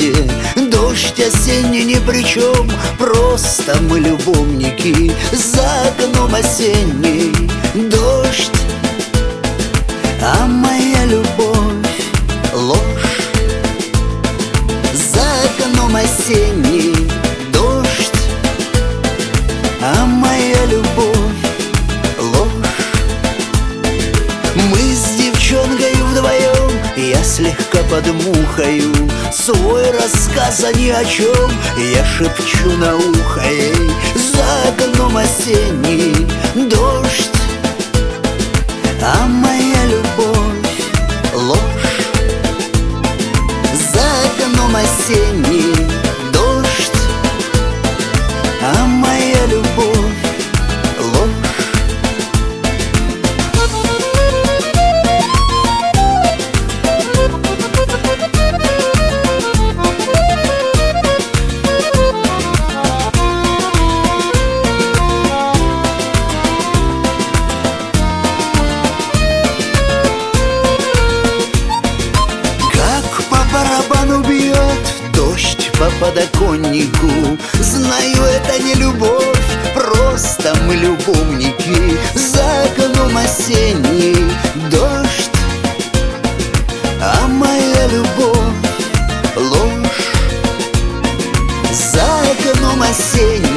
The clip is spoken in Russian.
тебе. Дождь осенний ни при чем, просто мы любовники. За окном осенний дождь, а моя любовь — ложь. За окном осенний дождь, а моя любовь — ложь. Мы с девчонкой вдвоем, я слегка подмухаю, свой рассказ о ни о чем я шепчу на ухо ей. За окном осенний дождь, а моя любовь — ложь. За окном осенний дождь, а моя любовь — ложь. Барабан бьет дождь по подоконнику. Знаю, это не любовь, просто мы любовники. За окном осенний дождь, а моя любовь — ложь. За окном осенний